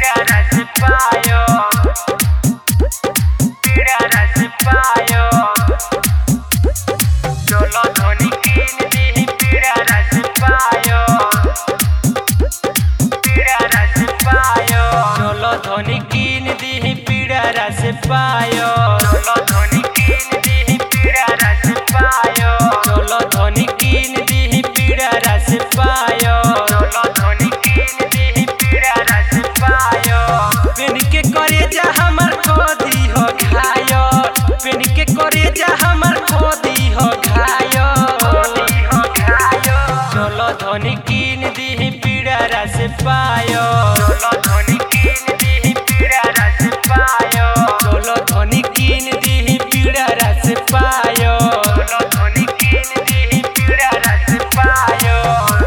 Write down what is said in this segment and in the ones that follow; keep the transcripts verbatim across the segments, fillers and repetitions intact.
धोनी कीन दी पीड़ा रस पायो, चलो धोनी कीन दी पीड़ा रस पायो, चलो धोनी कीन दी पीड़ा रस पायो, चलो धोनी कीन दी पीड़ा रस पायो। पेन के करे जा हमर खोदी हो खायो, पेन के करे जा हमर खोदी हो खायो, खोदी हो खायो। चलो धोनी कीन दी पीड़ा रस पायो, चलो धोनी कीन दी पीड़ा रस पायो, चलो धोनी कीन दी पीड़ा रस पायो, चलो धोनी कीन दी पीड़ा रस पायो,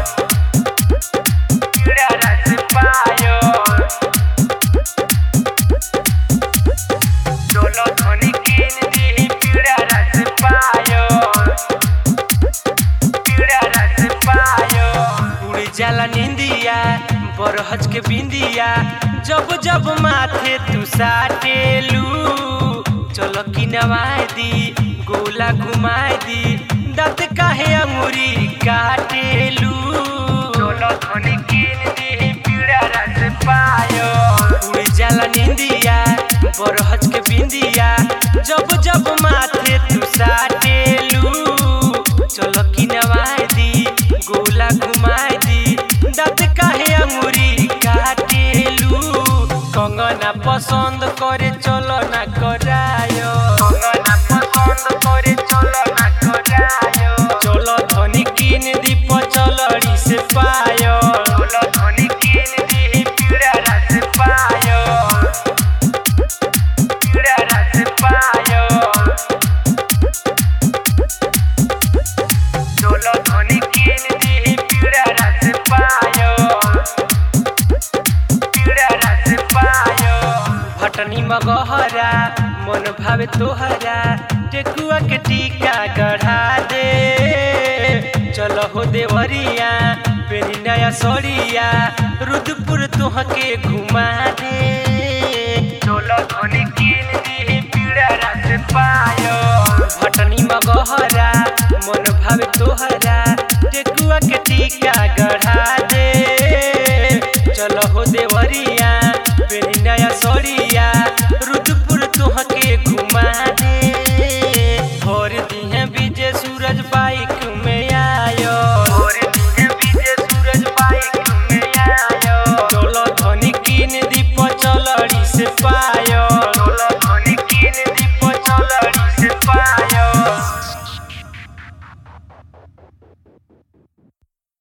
पीड़ा रस पायो, चलो धोनी कीन दी पीड़ा रस पायो, पीड़ा रस पायो। उड़ जाला निंदिया बरहज के बिंदिया, जब जब माथे तू साटेलू, चलो की नवाई दी गोला घुमाई दी, दांत काहे अंगूरी काटेलू, चलो धोनी कीन दी पीड़ा रस पायो। उड़ जाला निंदिया बरहज के बिंदिया, जब जब माथे तू साटेलू, चलो की नवाई दी गोला घुमाई दी, दांत काहे अंगूरी काटेलू। कंगना पसंद करे चलो ना करायो, कंगना पसंद करे चलो ना करायो, चलो धोनी कीन दी पचलड़ी से पायो, चलो धोनी कीन दी पीड़ा रस पायो, पीड़ा रस पायो, चलो धोनी कीन दी पीड़ा रस पायो, पीड़ा रस पायो। भटनी मगहरा मन भावे तोहरा, टेकुआ के टीका गढ़ा दे, चलो हो देवरिया पेरी नया सड़िया, रुद्रपुर तुहके घुमा दे, चलो धोनी कीन दी पीड़ा रस पायो। भटनी मगहरा मन भावे तोहरा, टेकुआ के टीका गढ़ा दे, चलो हो देवरिया पेरी नया सड़िया, रुद्रपुर तुहके घुमा दे। भोर दिहे बीजे सूरज बाइक में आयो, भोर दिहे बीजे सूरज बाइक में आयो, चलो धोनी कीन दी पचलड़ी से पायो।